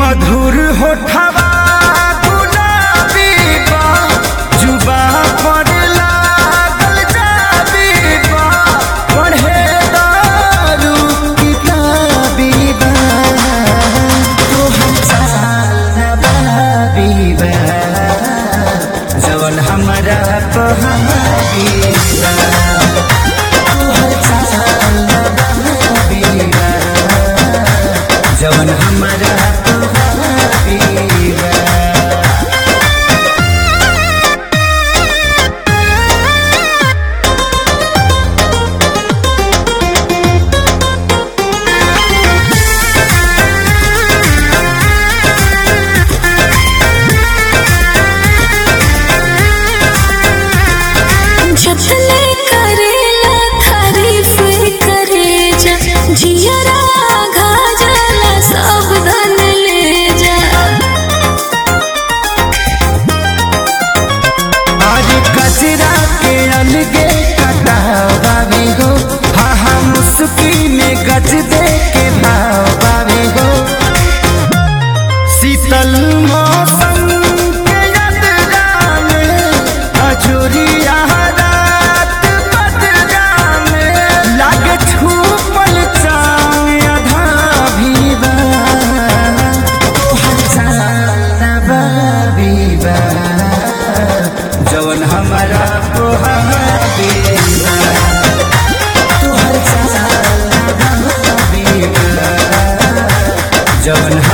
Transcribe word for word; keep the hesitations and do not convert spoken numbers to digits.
मधुर होठवा गुलाबी बा, जुबा पर लागल जाबी बा, पढ़े दारू किताबी बा, तोहर चाल नवाबी बा, जवन हमरा कहाबी बा, तोहर चाल नवाबी बा, जवन हमरा गज दे के भाव बावे हो, शीतल मौसम के यात्रा में अजोरिया रात बदरा में लागे छूपल चाँद आधा भी बा, तोहर चाल नवाबी बा, जवन हमरा कोहाबी बा, तोहर चाल जवन